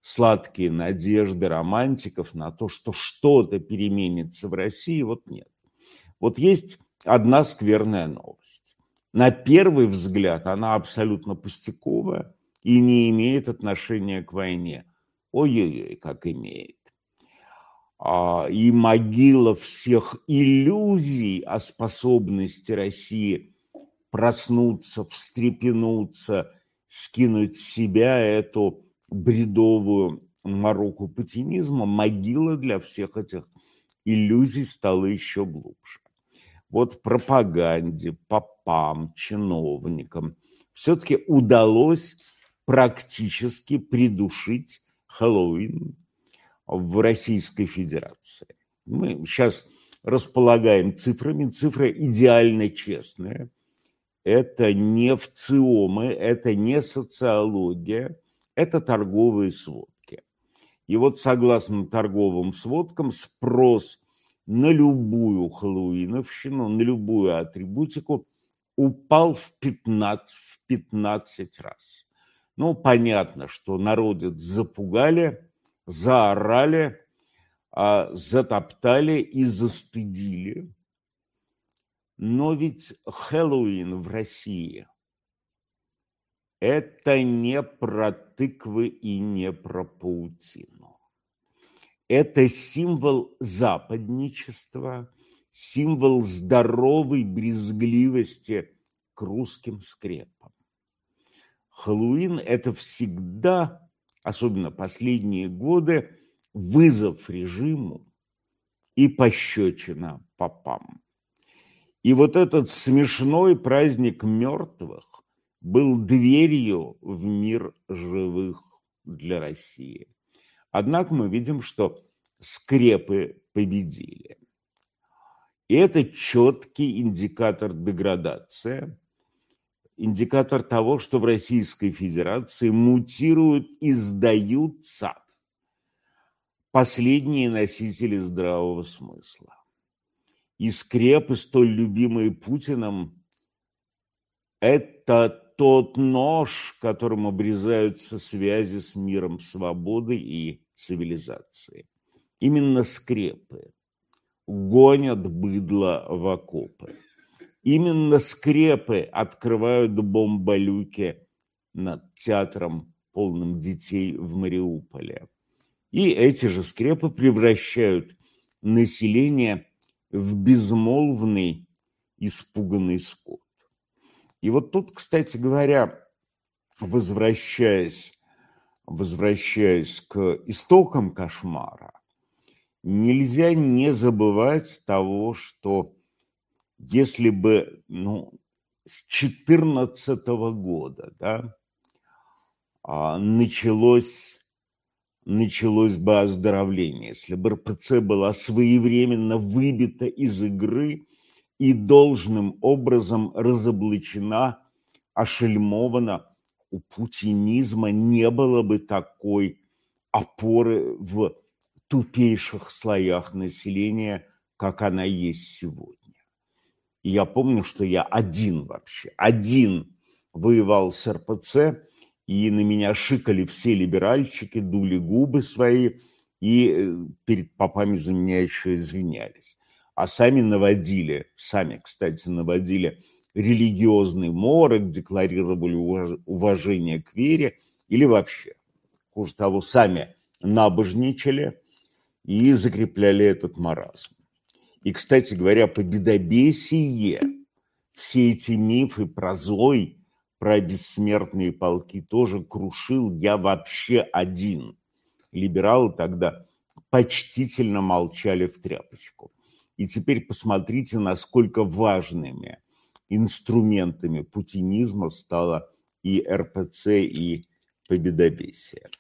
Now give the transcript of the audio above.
сладкие надежды романтиков на то, что что-то переменится в России, вот нет. Вот есть одна скверная новость. На первый взгляд она абсолютно пустяковая и не имеет отношения к войне. Ой-ой-ой, как имеет. И могила всех иллюзий о способности России проснуться, встрепенуться, скинуть с себя эту бредовую мороку путинизма, могила для всех этих иллюзий стала еще глубже. Вот пропаганде, попам, чиновникам все-таки удалось практически придушить Хэллоуин в Российской Федерации. Мы сейчас располагаем цифрами, цифры идеально честные. Это не ВЦИОМы, это не социология, это торговые сводки. И вот согласно торговым сводкам спрос на любую хэллоуиновщину, на любую атрибутику упал в 15 раз. Ну, понятно, что народец запугали, заорали, затоптали и застыдили. Но ведь Хэллоуин в России – это не про тыквы и не про паутину. Это символ западничества, символ здоровой брезгливости к русским скрепам. Хэллоуин – это всегда, особенно последние годы, вызов режиму и пощечина попам. И вот этот смешной праздник мертвых был дверью в мир живых для России. Однако мы видим, что скрепы победили. И это четкий индикатор деградации, индикатор того, что в Российской Федерации мутируют и сдаются последние носители здравого смысла. И скрепы, столь любимые Путиным, это тот нож, которым обрезаются связи с миром свободы и цивилизации. Именно скрепы гонят быдло в окопы. Именно скрепы открывают бомболюки над театром, полным детей в Мариуполе. И эти же скрепы превращают население в безмолвный, испуганный скот. И вот тут, кстати говоря, возвращаясь к истокам кошмара, нельзя не забывать того, что если бы с 2014 года началось бы оздоровление, если бы РПЦ была своевременно выбита из игры и должным образом разоблачена, ошельмована, у путинизма не было бы такой опоры в тупейших слоях населения, как она есть сегодня. И я помню, что я один воевал с РПЦ, и на меня шикали все либеральчики, дули губы свои, и перед попами за меня еще извинялись. А сами наводили религиозный морок, декларировали уважение к вере или вообще, хуже того, сами набожничали и закрепляли этот маразм. И, кстати говоря, победобесие, все эти мифы про злой, про бессмертные полки тоже крушил я вообще один. Либералы тогда почтительно молчали в тряпочку. И теперь посмотрите, насколько важными инструментами путинизма стало и РПЦ, и победобесие.